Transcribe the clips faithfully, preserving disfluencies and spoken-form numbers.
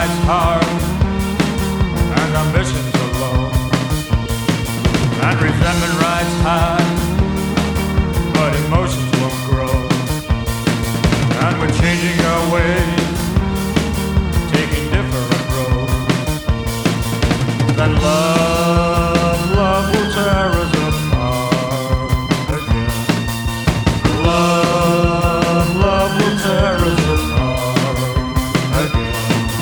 rides hard, and ambitions are low, and resentment rides high, but emotions won't grow. And we're changing our ways, taking different roads. Then love, love will tear us apart again. Love, love will tear us apart again.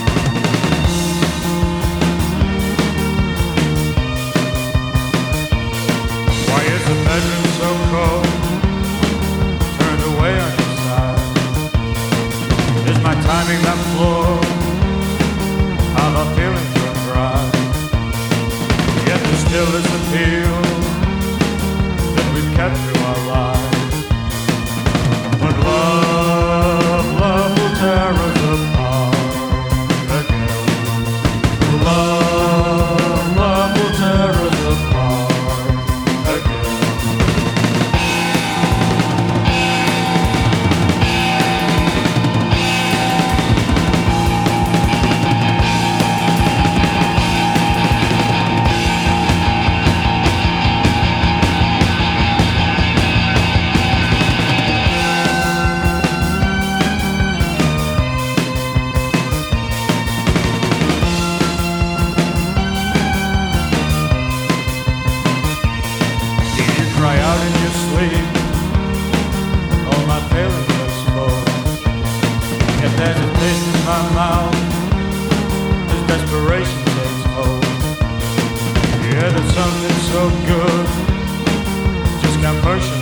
Why is the bedroom so cold, turned away on your side? Is my timing that flawed? Are my feelings run dry? Yet there's still this appeal that we've kept through our lives. But love, love will tear us apart again. Love, love will tear us apart again. Cry out in your sleep, all my feelings are exposed. If there's a taste in my mouth, this desperation takes hold. Yeah, there's something so good, just can't push it